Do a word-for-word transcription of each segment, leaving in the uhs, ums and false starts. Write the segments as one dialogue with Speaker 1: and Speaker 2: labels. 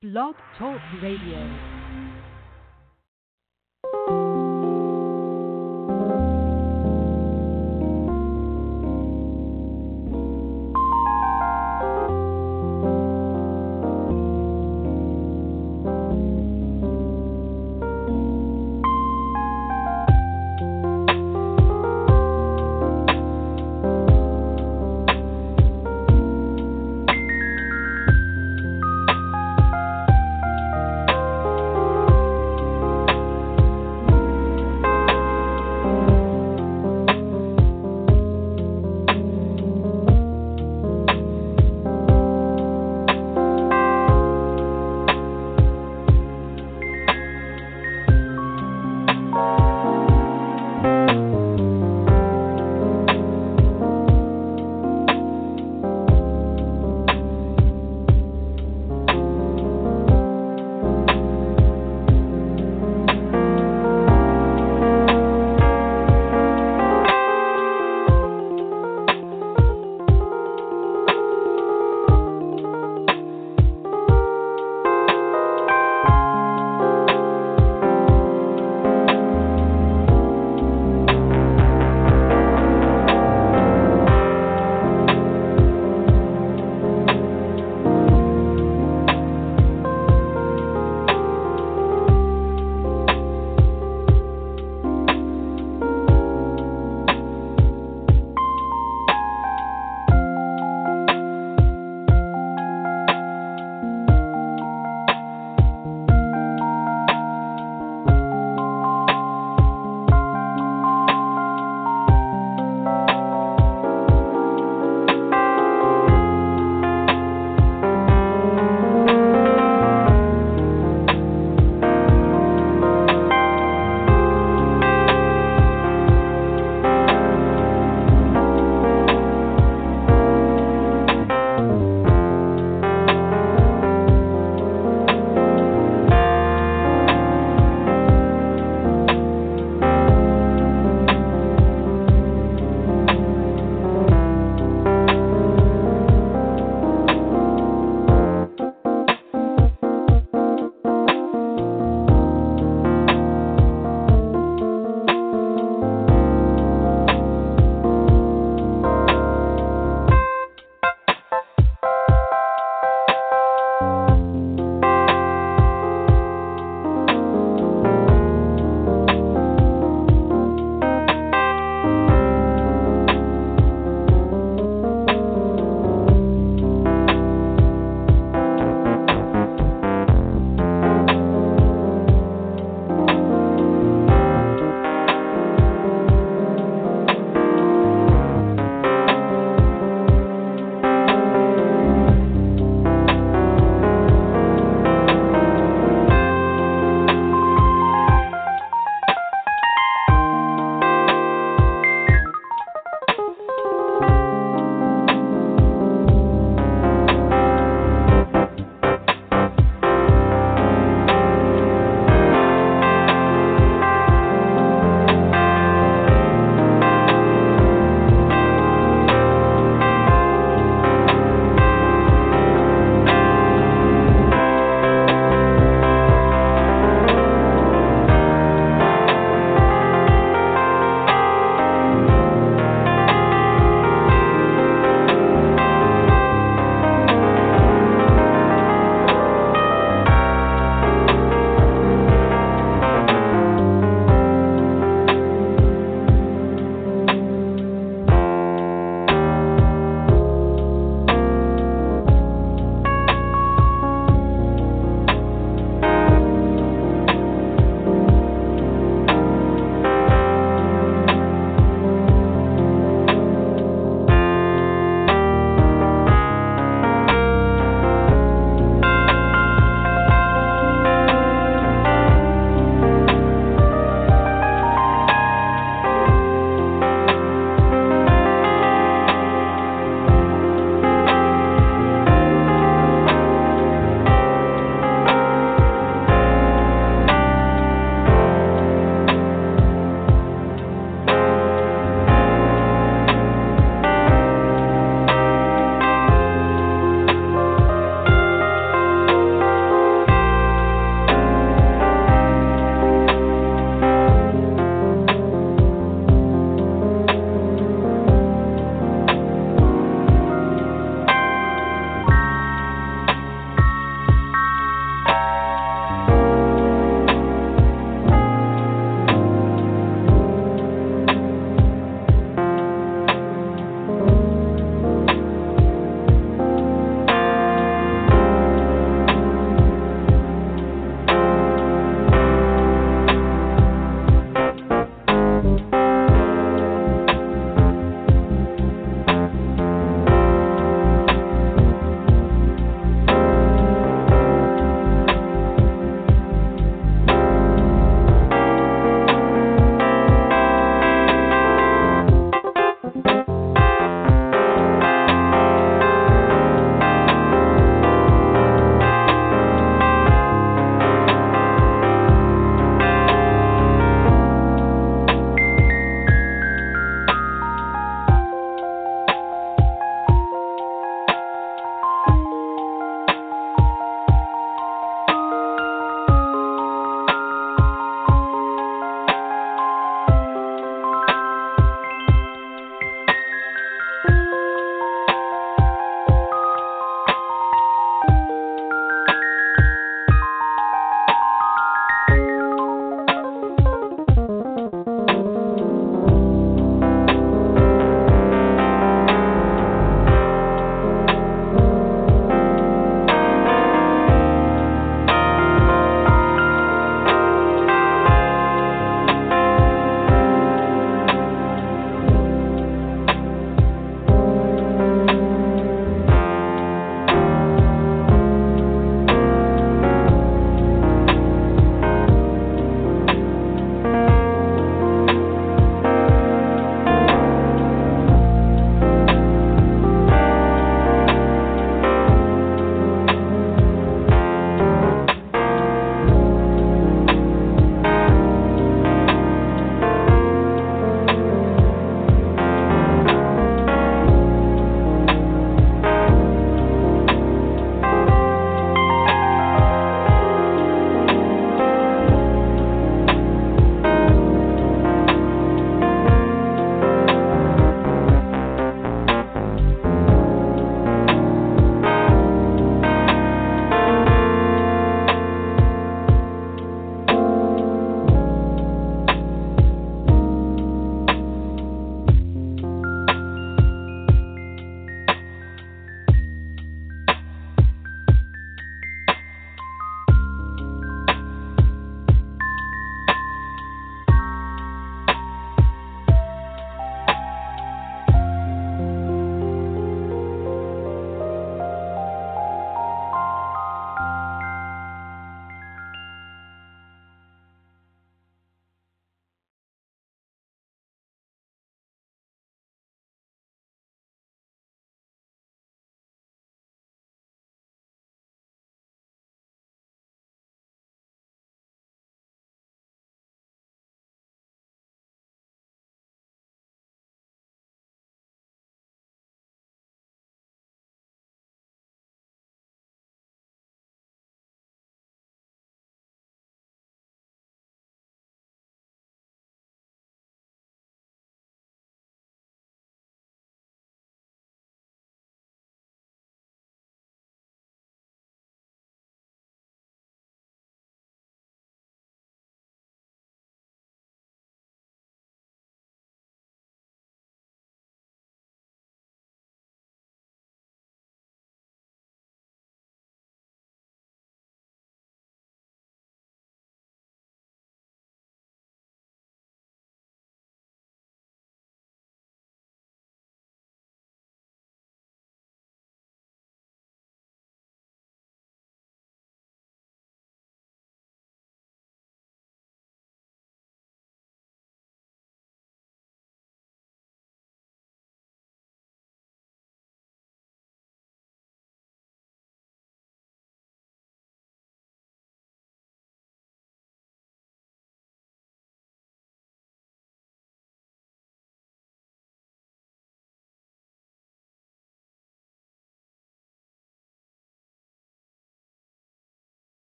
Speaker 1: Blog Talk Radio.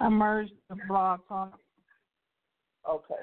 Speaker 2: I merged the blog talk.
Speaker 3: Okay.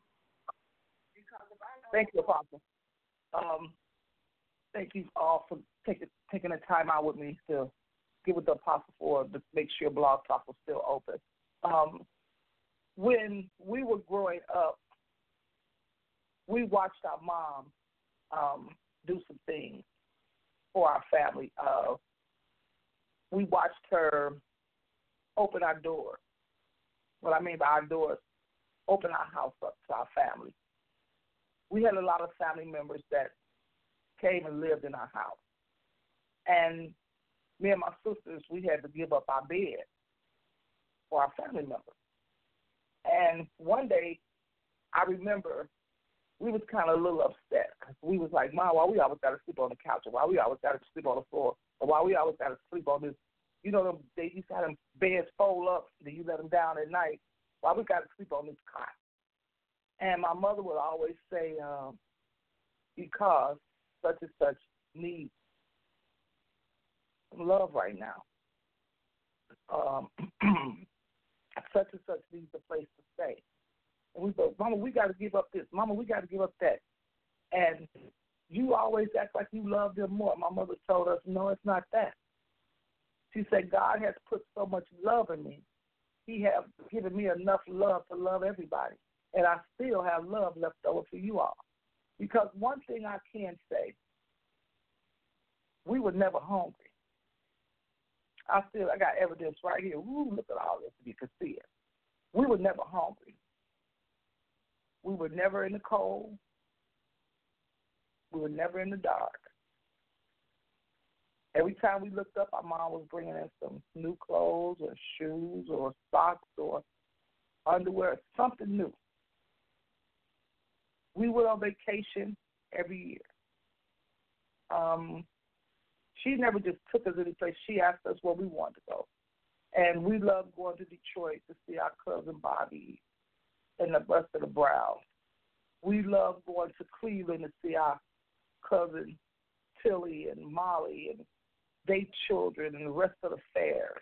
Speaker 3: Thank you, Apostle. Um, thank you all for taking taking the time out with me to get with the Apostle for to make sure Blog Talk was still open. Um, when we were growing up, we watched our mom um, do some things for our family. Uh, we watched her open our doors. What I mean by our doors, open our house up to our family. We had a lot of family members that came and lived in our house. And me and my sisters, we had to give up our bed for our family members. And one day, I remember we was kind of a little upset because we was like, Mom, why we always got to sleep on the couch, or why we always got to sleep on the floor, or why we always got to sleep on this, you know, them, they used to have them beds fold up, then you let them down at night. Why we got to sleep on this cot? And my mother would always say, um, because such and such needs love right now. Um, such and such needs a place to stay. And we go, Mama, we got to give up this. Mama, we got to give up that. And you always act like you love them more. My mother told us, no, it's not that. She said, God has put so much love in me. He has given me enough love to love everybody. And I still have love left over for you all. Because one thing I can say, we were never hungry. I still, I got evidence right here. Ooh, look at all this, you can see it. We were never hungry. We were never in the cold. We were never in the dark. Every time we looked up, our mom was bringing in some new clothes or shoes or socks or underwear, something new. We went on vacation every year. Um, she never just took us any place. She asked us where we wanted to go. And we loved going to Detroit to see our cousin Bobby and the rest of the Browns. We loved going to Cleveland to see our cousin Tilly and Molly and their children and the rest of the fairs.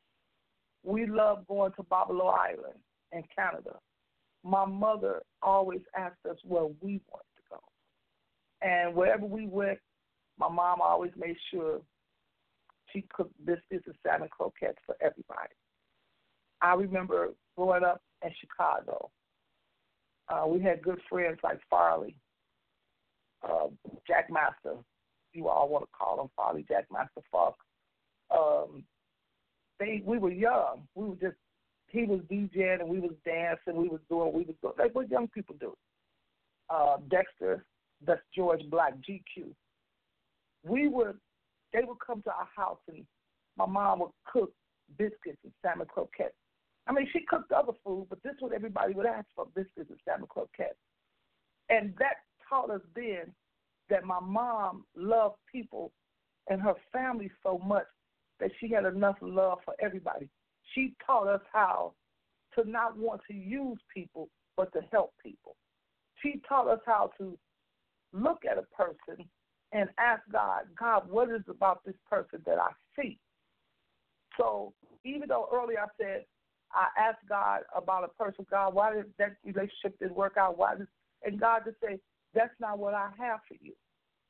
Speaker 3: We loved going to Babilo Island in Canada. My mother always asked us where we wanted to go. And wherever we went, my mom always made sure she cooked biscuits and salmon croquettes for everybody. I remember growing up in Chicago. Uh, we had good friends like Farley, uh, Jack Master. You all want to call him Farley, Jack Master Funk. Um, they, we were young. We were just, he was DJing and we was dancing. We was doing, we was doing, like what young people do. Uh, Dexter, that's George Black, G Q. We would, they would come to our house and my mom would cook biscuits and salmon croquettes. I mean, she cooked other food, but this is what everybody would ask for, biscuits and salmon croquettes. And that taught us then that my mom loved people and her family so much that she had enough love for everybody. She taught us how to not want to use people, but to help people. She taught us how to look at a person and ask God, God, what is about this person that I see? So even though earlier I said, I asked God about a person, God, why did that relationship didn't work out? Why did, and God just say, that's not what I have for you.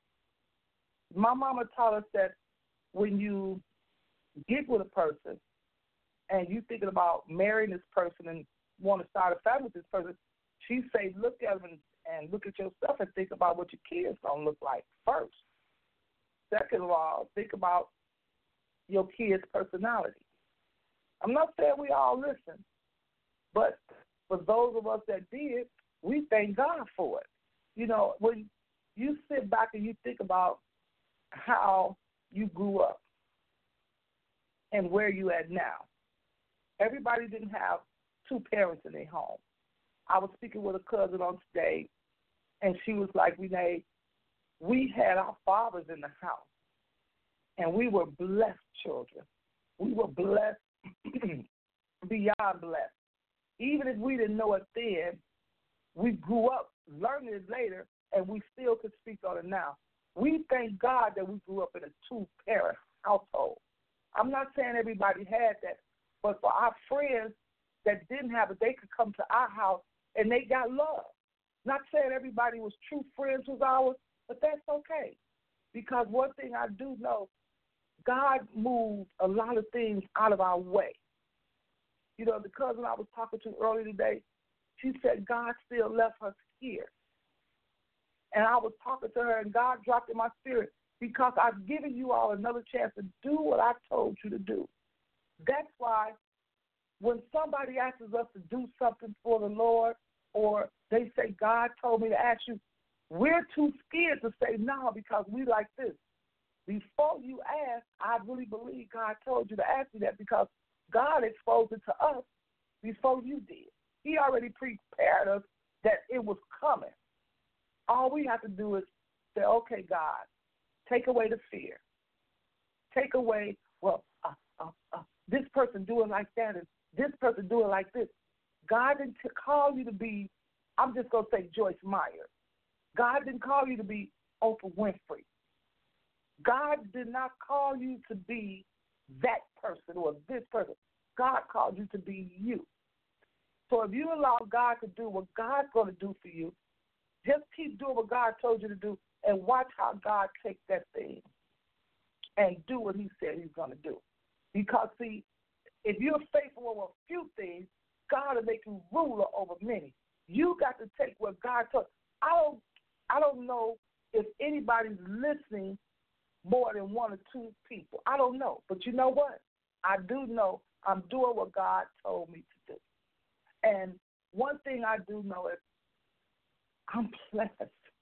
Speaker 3: My mama taught us that when you get with a person and you thinking about marrying this person and want to start a family with this person, she say, look at them and, and look at yourself and think about what your kids going to look like first. Second of all, think about your kids' personality. I'm not saying we all listen, but for those of us that did, we thank God for it. You know, when you sit back and you think about how you grew up and where you at now, everybody didn't have two parents in their home. I was speaking with a cousin on today, and she was like, Renee, we had our fathers in the house, and we were blessed children. We were blessed beyond blessed. Even if we didn't know it then, we grew up learning it later, and we still could speak on it now. We thank God that we grew up in a two-parent household. I'm not saying everybody had that, but for our friends that didn't have it, they could come to our house and they got love. Not saying everybody was true friends with ours, but that's okay. Because one thing I do know, God moved a lot of things out of our way. You know, the cousin I was talking to earlier today, she said God still left her here. And I was talking to her, and God dropped in my spirit, because I've given you all another chance to do what I told you to do. That's why when somebody asks us to do something for the Lord, or they say, God told me to ask you, we're too scared to say no because we like this. Before you ask, I really believe God told you to ask me that, because God exposed it to us before you did. He already prepared us that it was coming. All we have to do is say, okay, God, take away the fear. Take away, well, uh, uh, uh, this person do it like that, and this person do it like this. God didn't call you to be, I'm just going to say Joyce Meyer. God didn't call you to be Oprah Winfrey. God did not call you to be that person or this person. God called you to be you. So if you allow God to do what God's going to do for you, just keep doing what God told you to do and watch how God takes that thing and do what he said he's going to do. Because, see, if you're faithful over a few things, God will make you ruler over many. You got to take what God told. I don't, I don't know if anybody's listening more than one or two people. I don't know. But you know what? I do know I'm doing what God told me to do. And one thing I do know is I'm blessed.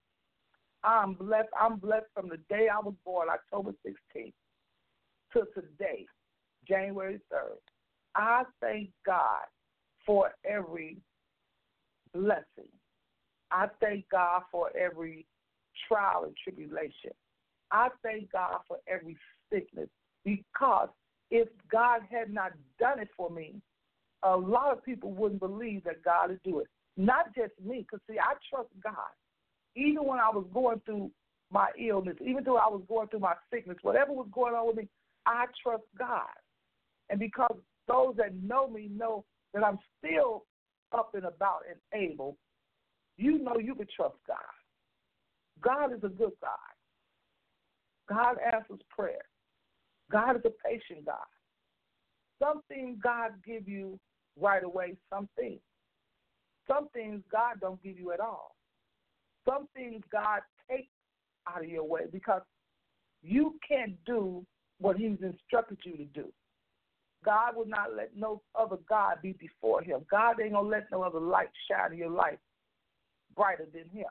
Speaker 3: I'm blessed. I'm blessed from the day I was born, October sixteenth, to today, January third. I thank God for every blessing. I thank God for every trial and tribulation. I thank God for every sickness, because if God had not done it for me, a lot of people wouldn't believe that God would do it. Not just me, because, see, I trust God. Even when I was going through my illness, even though I was going through my sickness, whatever was going on with me, I trust God. And because those that know me know that I'm still up and about and able, you know you can trust God. God is a good God. God answers prayer. God is a patient God. Some things God give you right away, some things. Some things God don't give you at all. Some things God takes out of your way because you can't do what he's instructed you to do. God will not let no other God be before him. God ain't going to let no other light shine in your life brighter than him.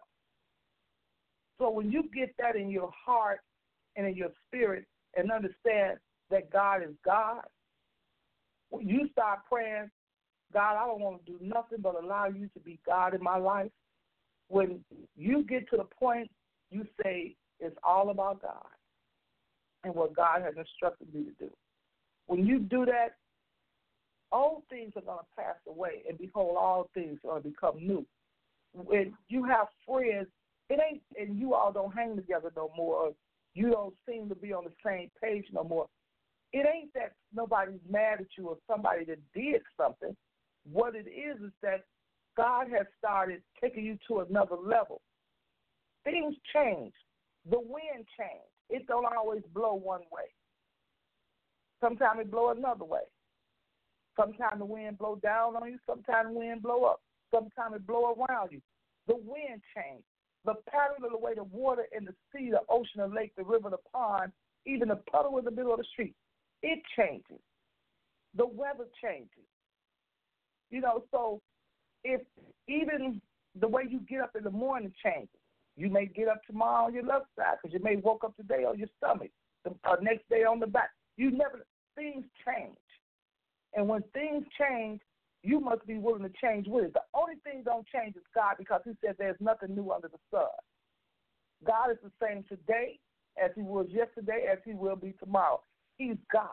Speaker 3: So when you get that in your heart and in your spirit and understand that God is God, when you start praying, God, I don't want to do nothing but allow you to be God in my life. When you get to the point, you say, it's all about God and what God has instructed me to do. When you do that, old things are going to pass away, and behold, all things are going to become new. When you have friends, it ain't, and you all don't hang together no more, or you don't seem to be on the same page no more, it ain't that nobody's mad at you or somebody that did something. What it is is that God has started taking you to another level. Things change. The wind changes. It don't always blow one way. Sometimes it blow another way. Sometimes the wind blow down on you. Sometimes the wind blow up. Sometimes it blow around you. The wind changes. The pattern of the way the water in the sea, the ocean, the lake, the river, the pond, even the puddle in the middle of the street, it changes. The weather changes. You know, so if even the way you get up in the morning changes, you may get up tomorrow on your left side because you may woke up today on your stomach, the uh, next day on the back. You never, things change. And when things change, you must be willing to change with it. The only thing don't change is God, because he said there's nothing new under the sun. God is the same today as he was yesterday, as he will be tomorrow. He's God.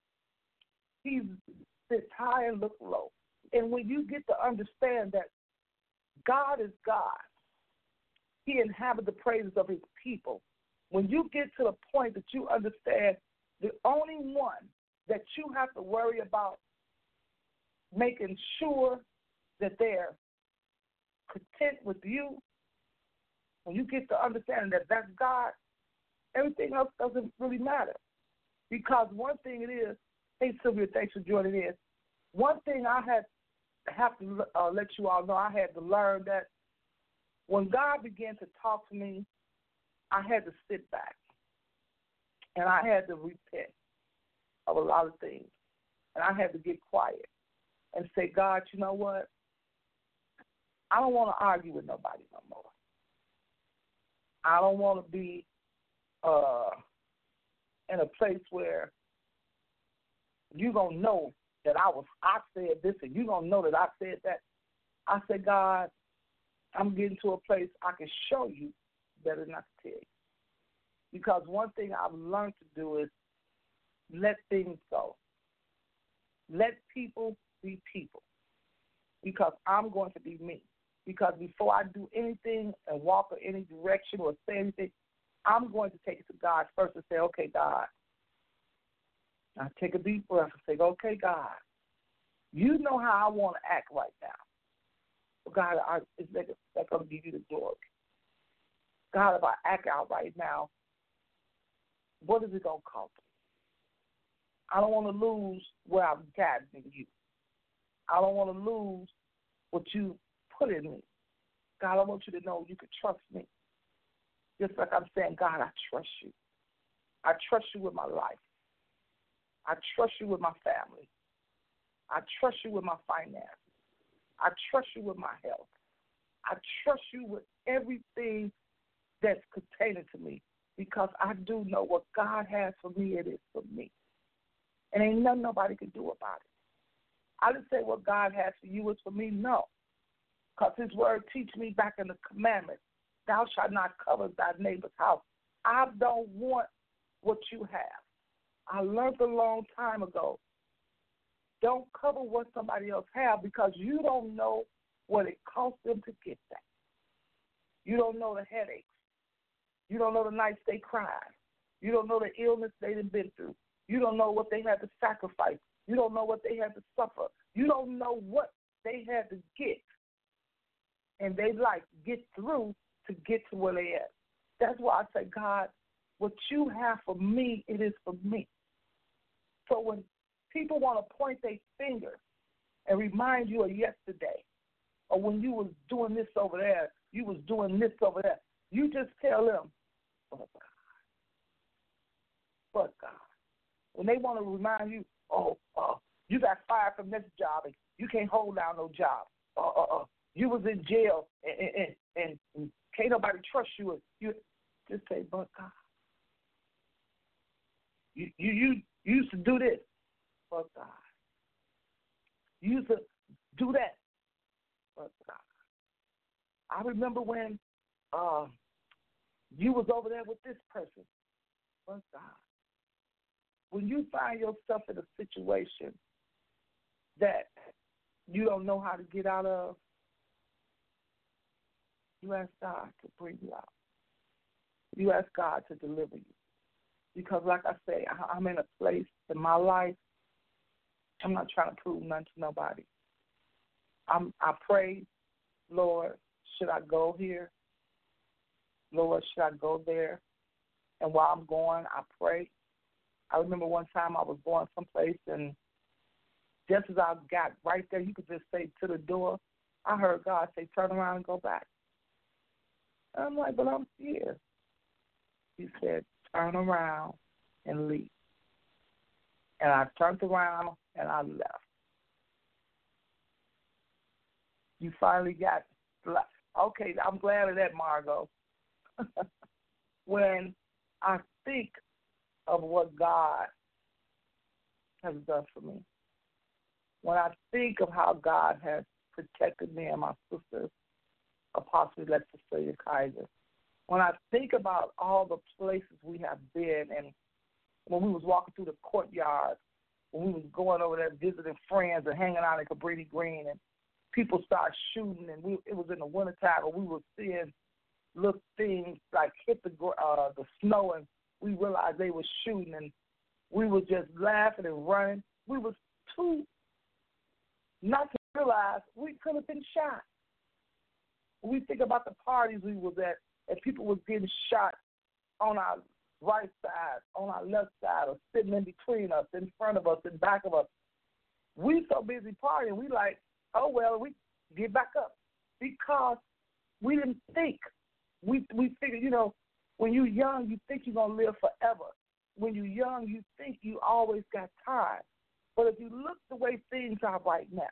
Speaker 3: He sits high and looks low. And when you get to understand that God is God, he inhabits the praises of his people. When you get to the point that you understand the only one that you have to worry about making sure that they're content with you, when you get to understanding that that's God, everything else doesn't really matter. Because one thing it is, hey, Sylvia, thanks for joining in. One thing I had have to uh, let you all know, I had to learn that when God began to talk to me, I had to sit back and I had to repent of a lot of things. And I had to get quiet and say, God, you know what? I don't want to argue with nobody no more. I don't want to be uh, in a place where you're going to know that I was, I said this, and you're going to know that I said that. I said, God, I'm getting to a place I can show you better than I can tell you. Because one thing I've learned to do is let things go. Let people be people. Because I'm going to be me. Because before I do anything and walk in any direction or say anything, I'm going to take it to God first and say, okay, God. I take a deep breath and say, okay, God, you know how I want to act right now. But God, I, it's not going to give you the glory. God, if I act out right now, what is it going to cost me? I don't want to lose where I've gotten in you. I don't want to lose what you put in me. God, I want you to know you can trust me. Just like I'm saying, God, I trust you. I trust you with my life. I trust you with my family. I trust you with my finances. I trust you with my health. I trust you with everything that's containing to me because I do know what God has for me, it is for me. And ain't nothing nobody can do about it. I didn't say what God has for you is for me, no. Because his word teach me back in the commandments, thou shalt not covet thy neighbor's house. I don't want what you have. I learned a long time ago, don't cover what somebody else has because you don't know what it cost them to get that. You don't know the headaches. You don't know the nights they cried. You don't know the illness they done been through. You don't know what they had to sacrifice. You don't know what they had to suffer. You don't know what they had to get. And they like get through to get to where they at. That's why I say, God, what you have for me, it is for me. So when people want to point their finger and remind you of yesterday, or when you was doing this over there, you was doing this over there, you just tell them, but God. But God. When they want to remind you, oh, uh, you got fired from this job and you can't hold down no job. Uh, uh, uh, you was in jail and, and, and, and can't nobody trust you. You just say, but God. You, you, you used to do this, but God. You used to do that, but God. I remember when uh, you was over there with this person, but God. When you find yourself in a situation that you don't know how to get out of, you ask God to bring you out. You ask God to deliver you. Because like I say, I'm in a place in my life, I'm not trying to prove nothing to nobody. I'm, I pray, Lord, should I go here? Lord, should I go there? And while I'm going, I pray. I remember one time I was going someplace, and just as I got right there, you could just say to the door, I heard God say, turn around and go back. And I'm like, but I'm here. He said, turn around and leave. And I turned around and I left. You finally got, okay, I'm glad of that, Margot. When I think of what God has done for me, when I think of how God has protected me and my sisters, Apostle Lexus Kaiser, when I think about all the places we have been, and when we was walking through the courtyard, when we was going over there visiting friends and hanging out in Cabrini Green, and people started shooting, and we, it was in the wintertime, and we were seeing little things like hit the uh, the snow, and we realized they were shooting, and we were just laughing and running. We was too not to realize we could have been shot. When we think about the parties we was at, and people was getting shot on our right side, on our left side, or sitting in between us, in front of us, in back of us. We so busy partying, we like, oh, well, we get back up. Because we didn't think. We we figured, you know, when you're young, you think you're going to live forever. When you're young, you think you always got time. But if you look the way things are right now,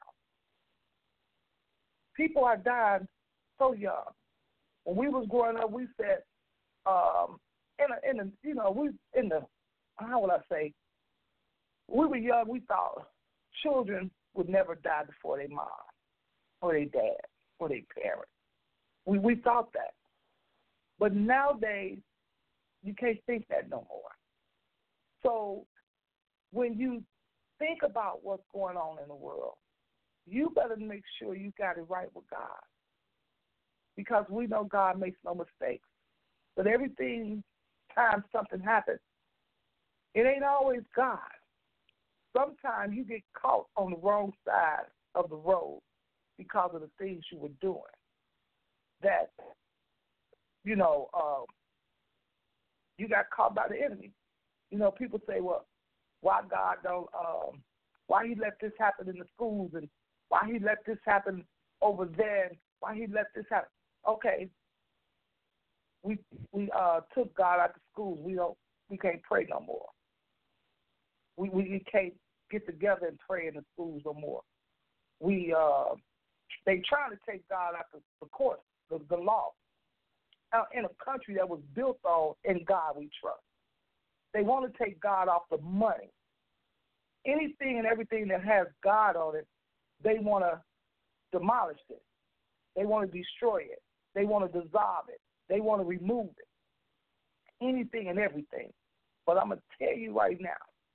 Speaker 3: people are dying so young. When we was growing up, we said, um, in a, in a, you know, we in the, how would I say, we were young, we thought children would never die before their mom or their dad or their parents. We we thought that. But nowadays, you can't think that no more. So when you think about what's going on in the world, you better make sure you got it right with God. Because we know God makes no mistakes. But everything, time something happens, it ain't always God. Sometimes you get caught on the wrong side of the road because of the things you were doing. That, you know, uh, you got caught by the enemy. You know, people say, well, why God don't, um, why he let this happen in the schools, and why he let this happen over there, and why he let this happen. Okay, we we uh, took God out of schools. We don't, we can't pray no more. We we can't get together and pray in the schools no more. We uh, they trying to take God out of the court, the, the law, uh, in a country that was built on "In God We Trust." They want to take God off the money. Anything and everything that has God on it, they want to demolish it. They want to destroy it. They want to dissolve it. They want to remove it. Anything and everything. But I'm going to tell you right now,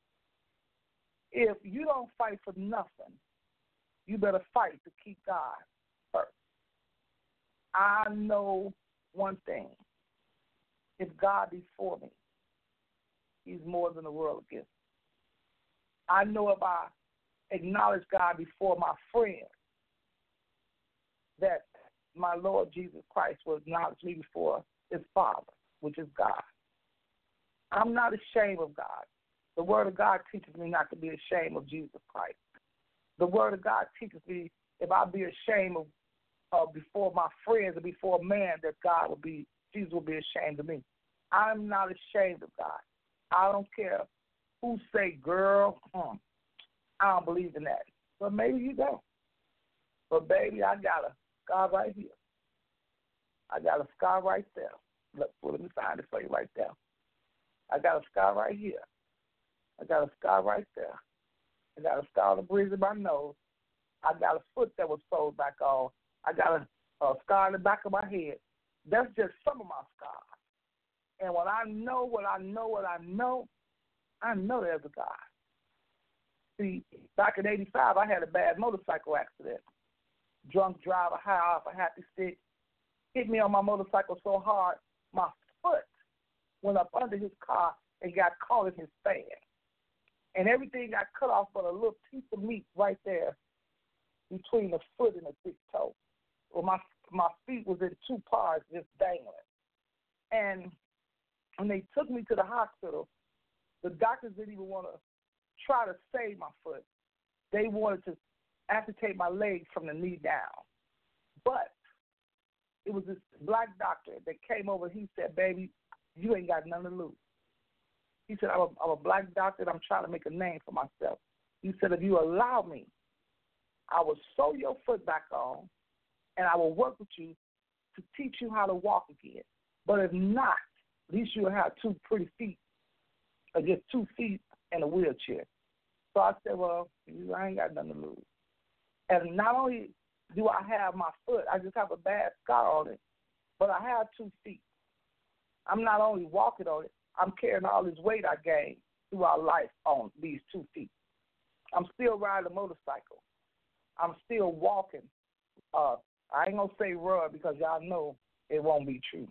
Speaker 3: if you don't fight for nothing, you better fight to keep God first. I know one thing. If God be for me, he's more than the world against me. I know if I acknowledge God before my friends, that my Lord Jesus Christ will acknowledge me before his Father, which is God. I'm not ashamed of God. The Word of God teaches me not to be ashamed of Jesus Christ. The Word of God teaches me if I be ashamed of uh, before my friends or before man, that God will be, Jesus will be ashamed of me. I'm not ashamed of God. I don't care who say, girl, hmm, I don't believe in that. But maybe you don't. But, baby, I got a scar right here. I got a scar right there. Look, well, let me find it for you right there. I got a scar right here. I got a scar right there. I got a scar on the bridge of my nose. I got a foot that was sewed back on. I got a, a scar in the back of my head. That's just some of my scars. And when I know what I know what I know, I know there's a God. See, back in eighty-five, I had a bad motorcycle accident. Drunk driver, high off a happy stick, hit me on my motorcycle so hard, my foot went up under his car and got caught in his fan. And everything got cut off but a little piece of meat right there between the foot and the big toe. Well, my my feet was in two parts just dangling. And when they took me to the hospital, the doctors didn't even want to try to save my foot. They wanted to amputate my leg from the knee down. But it was this black doctor that came over. He said, baby, you ain't got nothing to lose. He said, I'm a, I'm a black doctor and I'm trying to make a name for myself. He said, if you allow me, I will sew your foot back on and I will work with you to teach you how to walk again. But if not, at least you'll have two pretty feet, or just two feet in a wheelchair. So I said, well, I ain't got nothing to lose. And not only do I have my foot, I just have a bad scar on it, but I have two feet. I'm not only walking on it, I'm carrying all this weight I gained throughout life on these two feet. I'm still riding a motorcycle. I'm still walking. Uh, I ain't going to say run because y'all know it won't be true.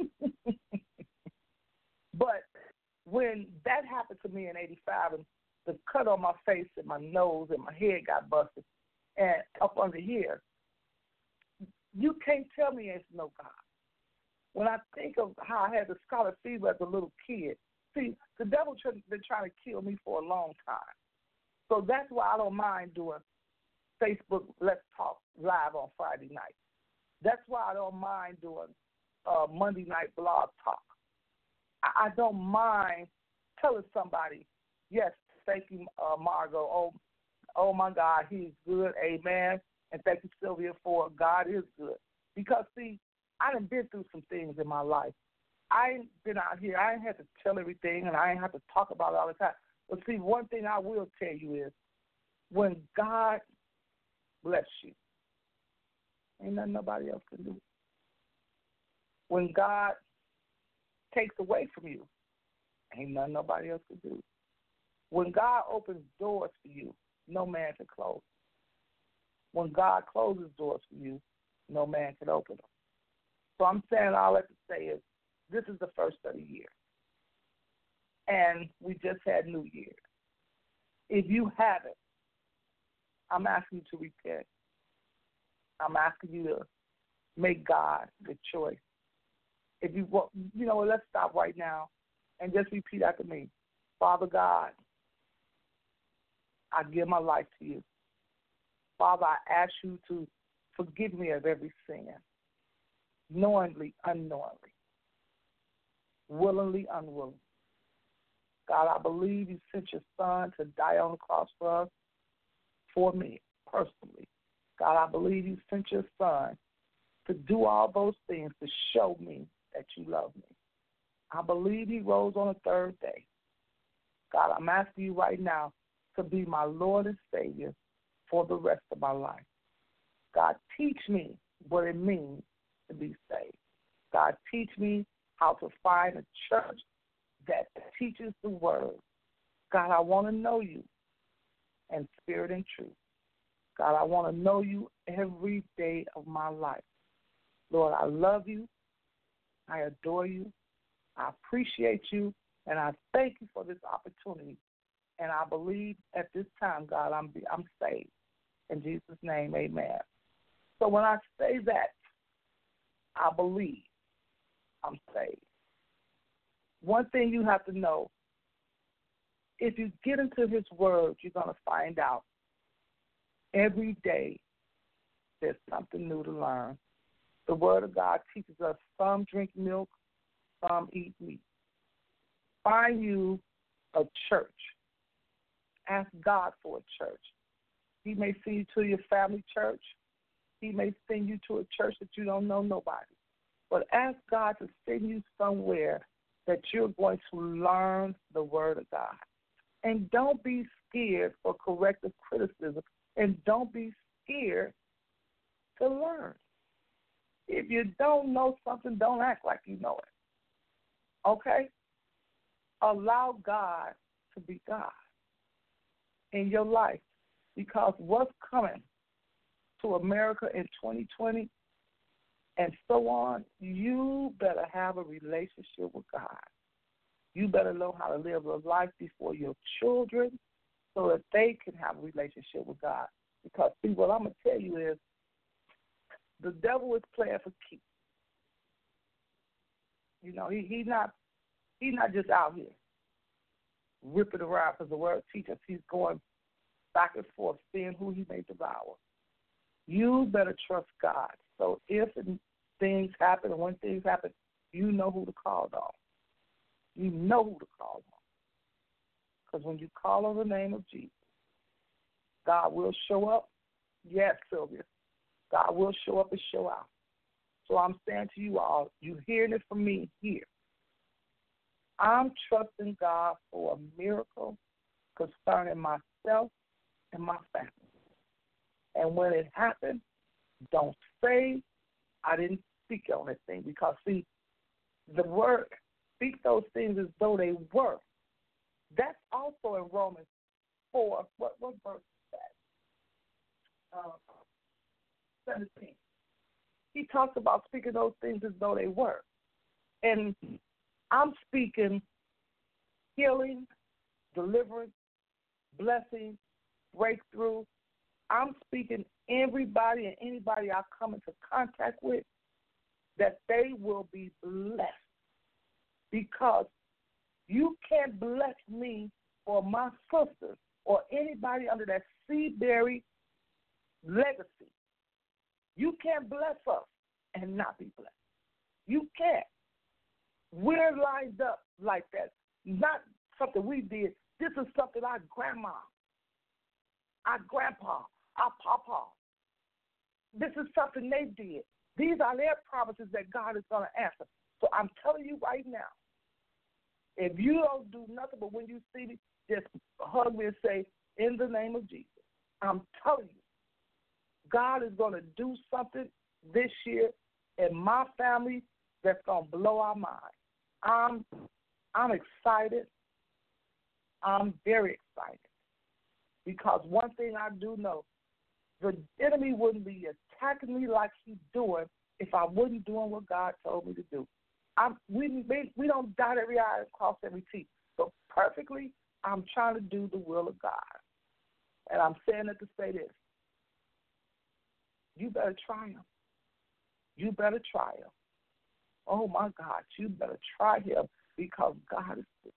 Speaker 3: But when that happened to me in eighty-five and the cut on my face and my nose and my head got busted, and up under here, you can't tell me there's no God. When I think of how I had the scarlet fever as a little kid, see, the devil has been trying to kill me for a long time. So that's why I don't mind doing Facebook Let's Talk live on Friday night. That's why I don't mind doing uh, Monday night blog talk. I, I don't mind telling somebody, yes, thank you, uh, Margot. Oh, oh, my God, he's good. Amen. And thank you, Sylvia, for God is good. Because, see, I done been through some things in my life. I ain't been out here. I ain't had to tell everything, and I ain't have to talk about it all the time. But, see, one thing I will tell you is when God bless you, ain't nothing nobody else can do. When God takes away from you, ain't nothing nobody else can do. When God opens doors for you, no man can close. When God closes doors for you, no man can open them. So I'm saying all I have to say is this is the first of the year. And we just had New Year. If you haven't, I'm asking you to repent. I'm asking you to make God the choice. If you want, you know, let's stop right now and just repeat after me. Father God, I give my life to you. Father, I ask you to forgive me of every sin, knowingly, unknowingly, willingly, unwillingly. God, I believe you sent your son to die on the cross for us, for me personally. God, I believe you sent your son to do all those things to show me that you love me. I believe he rose on the third day. God, I'm asking you right now to be my Lord and Savior for the rest of my life. God, teach me what it means to be saved. God, teach me how to find a church that teaches the word. God, I want to know you in spirit and truth. God, I want to know you every day of my life. Lord, I love you. I adore you. I appreciate you. And I thank you for this opportunity. And I believe at this time, God, I'm I'm saved. In Jesus' name, amen. So when I say that, I believe I'm saved. One thing you have to know, if you get into his word, you're going to find out every day there's something new to learn. The word of God teaches us some drink milk, some eat meat. Find you a church. Ask God for a church. He may send you to your family church. He may send you to a church that you don't know nobody. But ask God to send you somewhere that you're going to learn the word of God. And don't be scared for corrective criticism. And don't be scared to learn. If you don't know something, don't act like you know it. Okay? Allow God to be God in your life, because what's coming to America in twenty twenty and so on, you better have a relationship with God. You better know how to live a life before your children so that they can have a relationship with God. Because, see, what I'm going to tell you is the devil is playing for keeps. You know, he, he's not he's not just out here ripping around, because the word teaches he's going back and forth, seeing who he may devour. You better trust God. So if things happen, and when things happen, you know who to call on. You know who to call on. Because when you call on the name of Jesus, God will show up. Yes, Sylvia. God will show up and show out. So I'm saying to you all, you're hearing it from me here. I'm trusting God for a miracle concerning myself and my family. And when it happens, don't say I didn't speak on that thing, because, see, the word, speak those things as though they were. That's also in Romans four. What, what verse is that? Uh, seventeen. He talks about speaking those things as though they were. And I'm speaking healing, deliverance, blessing, breakthrough. I'm speaking everybody and anybody I come into contact with, that they will be blessed, because you can't bless me or my sisters or anybody under that Seabury legacy. You can't bless us and not be blessed. You can't. We're lined up like that. Not something we did. This is something our grandma, our grandpa, our papa, this is something they did. These are their promises that God is going to answer. So I'm telling you right now, if you don't do nothing but when you see me, just hug me and say, in the name of Jesus. I'm telling you, God is going to do something this year in my family that's going to blow our mind. I'm, I'm excited. I'm very excited. Because one thing I do know, the enemy wouldn't be attacking me like he's doing if I wasn't doing what God told me to do. I'm, we, we don't dot every I and cross every T. So perfectly, I'm trying to do the will of God. And I'm saying it to say this. You better try him. You better try him. Oh, my God, you better try him, because God is good.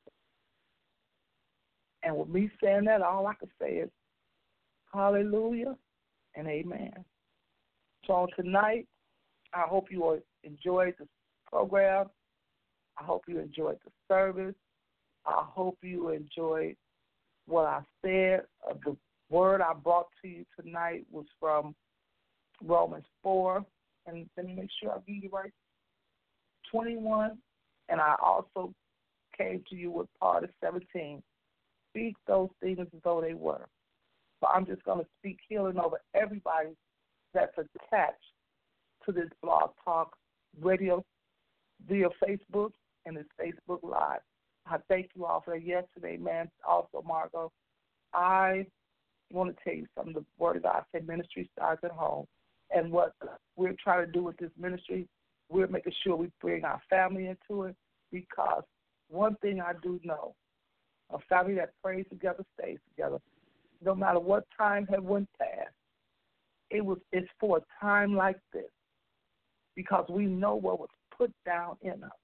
Speaker 3: And with me saying that, all I can say is hallelujah and amen. So tonight, I hope you enjoyed the program. I hope you enjoyed the service. I hope you enjoyed what I said. Uh, the word I brought to you tonight was from Romans four. And let me make sure I give you right. twenty-one. And I also came to you with part of seventeen. Speak those things as though they were. So I'm just going to speak healing over everybody that's attached to this Blog Talk Radio via Facebook and this Facebook Live. I thank you all for that yesterday, man. Also, Margot, I want to tell you something. The Word of God said ministry starts at home. And what we're trying to do with this ministry, we're making sure we bring our family into it, because one thing I do know, a family that prays together stays together. No matter what time had went past, it was it's for a time like this, because we know what was put down in us,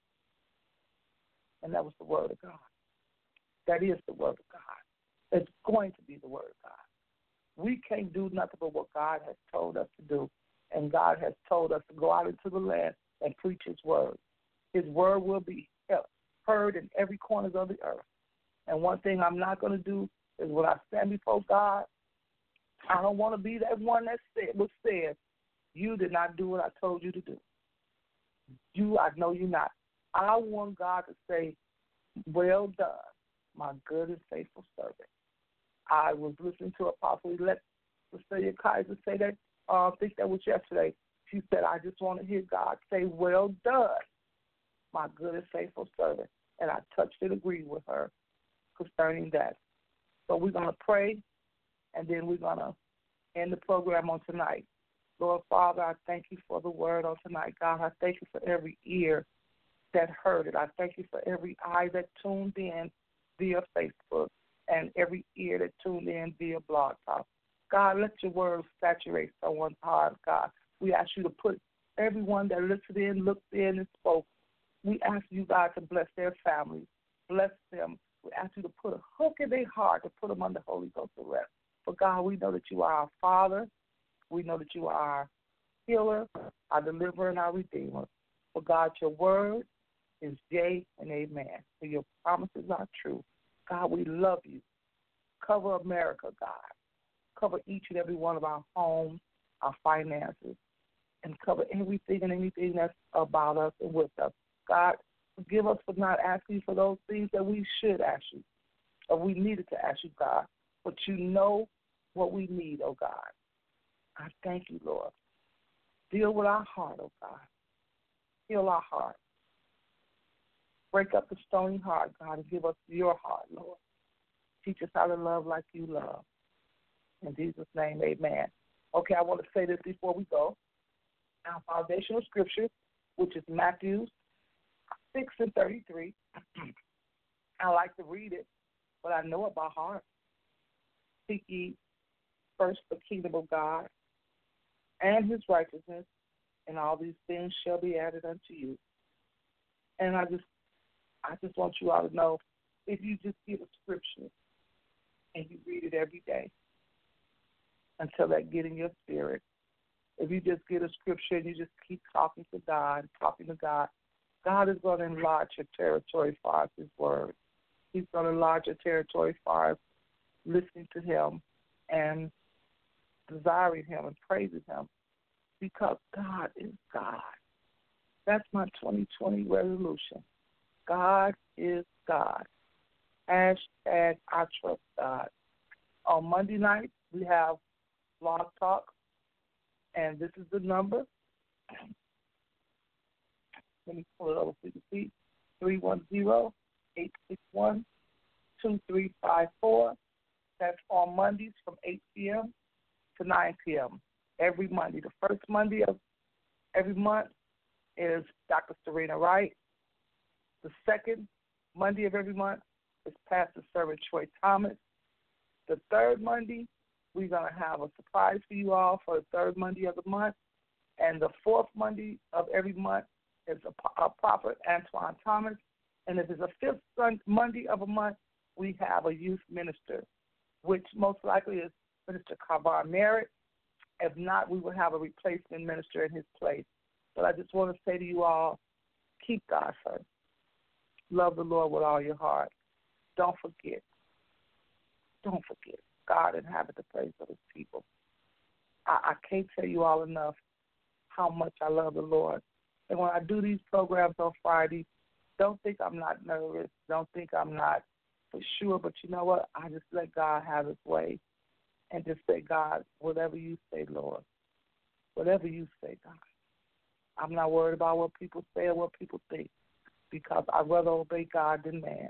Speaker 3: and that was the Word of God. That is the Word of God. It's going to be the Word of God. We can't do nothing but what God has told us to do, and God has told us to go out into the land and preach His Word. His Word will be heard in every corner of the earth. And one thing I'm not going to do is when I stand before God, I don't want to be that one that said, was said, you did not do what I told you to do. You, I know you're not. I want God to say, well done, my good and faithful servant. I was listening to Apostle Elect Cecilia Kaiser say that, uh, I think that was yesterday. She said, I just want to hear God say, well done, my good and faithful servant. And I touched and agreed with her concerning that. So we're going to pray, and then we're going to end the program on tonight. Lord Father, I thank you for the word on tonight. God, I thank you for every ear that heard it. I thank you for every eye that tuned in via Facebook and every ear that tuned in via Blog Talk. God, let your word saturate someone's heart, God. We ask you to put everyone that listened in, looked in, and spoke. We ask you, God, to bless their families, bless them. We ask you to put a hook in their heart to put them under Holy Ghost arrest. But, God, we know that you are our Father. We know that you are our healer, our deliverer, and our redeemer. For, God, your word is yea and amen. For your promises are true. God, we love you. Cover America, God. Cover each and every one of our homes, our finances, and cover everything and anything that's about us and with us. God, forgive us for not asking you for those things that we should ask you, or we needed to ask you, God. But you know what we need, oh God. I thank you, Lord. Deal with our heart, oh God. Heal our heart. Break up the stony heart, God, and give us your heart, Lord. Teach us how to love like you love. In Jesus' name, amen. Okay, I want to say this before we go. Our foundational scripture, which is Matthew six and thirty-three. I like to read it, but I know it by heart. Seek ye first the kingdom of God and his righteousness, and all these things shall be added unto you. And I just I just want you all to know, if you just get a scripture and you read it every day until that get in your spirit, if you just get a scripture and you just keep talking to God, talking to God, God is going to enlarge your territory as far as his word. He's going to enlarge your territory as far as listening to him and desiring him and praising him, because God is God. That's my twenty twenty resolution. God is God. Hashtag I trust God. On Monday night, we have Blog Talk, and this is the number. Let me pull it over so you can see. three one zero, eight six one, two three five four. That's on Mondays from eight p.m. to nine p.m. every Monday. The first Monday of every month is Doctor Serena Wright. The second Monday of every month is Pastor Servant Troy Thomas. The third Monday, we're going to have a surprise for you all for the third Monday of the month. And the fourth Monday of every month is a, a prophet, Antoine Thomas. And if it's a fifth Monday of a month, we have a youth minister, which most likely is Minister Kavar Merritt. If not, we will have a replacement minister in his place. But I just want to say to you all, keep God first. Love the Lord with all your heart. Don't forget. Don't forget. God inhabits the praise of his people. I, I can't tell you all enough how much I love the Lord. And when I do these programs on Friday, don't think I'm not nervous. Don't think I'm not for sure. But you know what? I just let God have his way and just say, God, whatever you say, Lord, whatever you say, God. I'm not worried about what people say or what people think, because I'd rather obey God than man.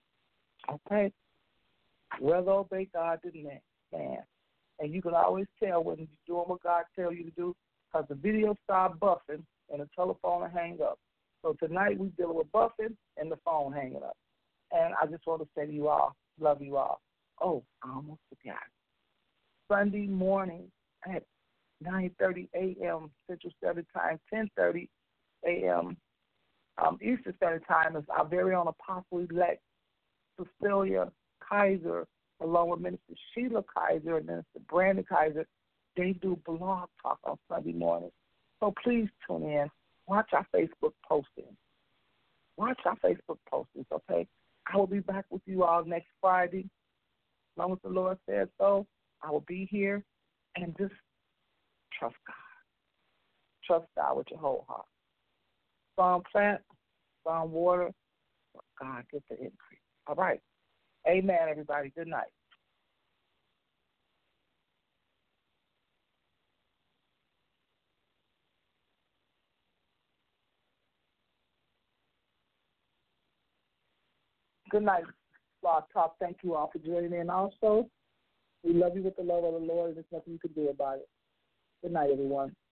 Speaker 3: Okay? I'd rather obey God than man. And you can always tell when you're doing what God tells you to do, because the video start buffing and the telephone will hang up. So tonight we're dealing with buffing and the phone hanging up. And I just want to say to you all, love you all. Oh, I almost forgot. Sunday morning at nine thirty a.m. Central Standard Time, ten thirty a.m. Um, Eastern Standard Time is our very own Apostle-elect Cecilia Kaiser, along with Minister Sheila Kaiser and Minister Brandon Kaiser. They do Blog Talk on Sunday morning. So please tune in. Watch our Facebook postings. Watch our Facebook postings, okay? I will be back with you all next Friday. As long as the Lord says so, I will be here. And just trust God. Trust God with your whole heart. Farm plant, farm water, God get the increase. All right. Amen, everybody. Good night. Good night, Blog Talk. Thank you all for joining in also. We love you with the love of the Lord, and there's nothing you can do about it. Good night, everyone.